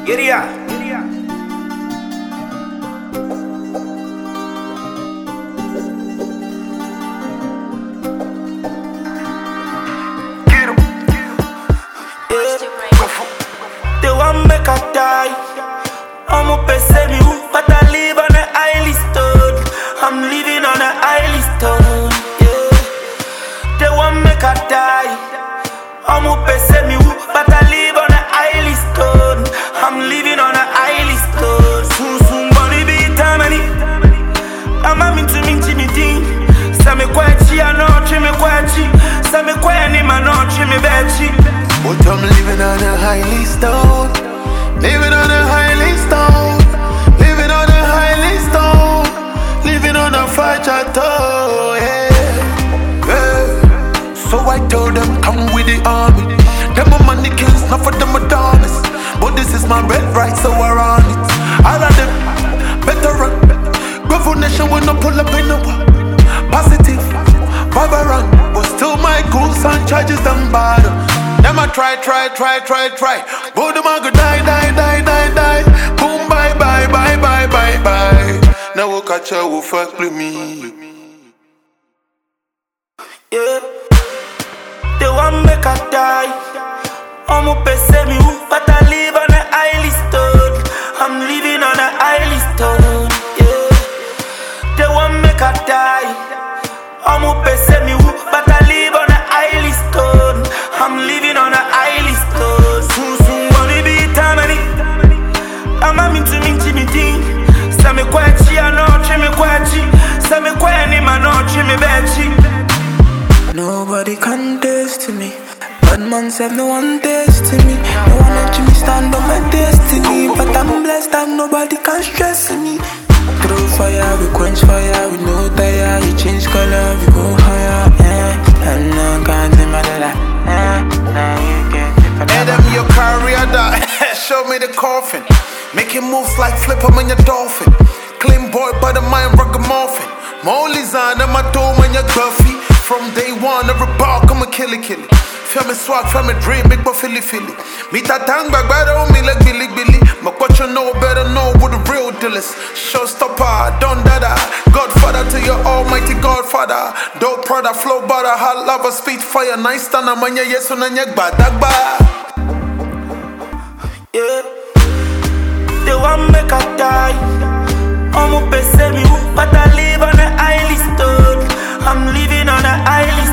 Yeah. They want make I die. I'm up and say me who, but I live on an island stone. I'm living on an island stone. Yeah. They want make I die. I'm up and say me who, but I live on an island stone. I'm living on an island stone. Soon soon body be tamani. I'm a mintu minti minti. Same kwachi anochi me kwachi. Same kwani manochi me bechi. But I'm living on a highly stone. Living on a highly stone. Living on a highly stone. Living on a fire chateau. Yeah. Yeah. So I told them, come with the army. Them are mannequins, not for them are dummies. But this is my red right, so we're on it. All of them, better run. Bravo nation will not pull up in the war. Positive, Barbaran. But still my goals and charges them bad. Them a try. But them a go die. Boom, bye. Now we'll catch her, we'll fuck with me. Yeah. They want make I die. I'm up and say me who, but I live on an island stone. I'm living on an island stone. Yeah. They want make I die. I'm up and say me who, but I live on an island stone. I'm living on an island stone. Soon wanna be tamani. I'm a mintu minti. Same kwachi anochi me kwachi. Same kwani manochi me bechi. Nobody can taste me. Bad man said no one taste me. No one let me stand on my destiny. But I'm blessed and nobody can stress me. Through fire, we quench fire, we no tire. You change color, we go higher. And no can't see my life. Now you get it. Hey, them your career that show me the coffin. Making moves like flip 'em in your dolphin. Clean boy by the mind ragamuffin. Molly's on my dome and your gruffy. From day one, every bar come a kill it. Feel me swag, feel me dream, big but Philly. Meet that tang back better on me like Billy. But what you know better know what the real deal is. Showstopper, Don Dada, Godfather to your almighty Godfather. Dope Prada, flow butter, hot lava, speed fire, nice stand, man, yes, on your badagba. Yeah. They want make I die. I'm up and say me who, but I live on an island stone. I'm living on an island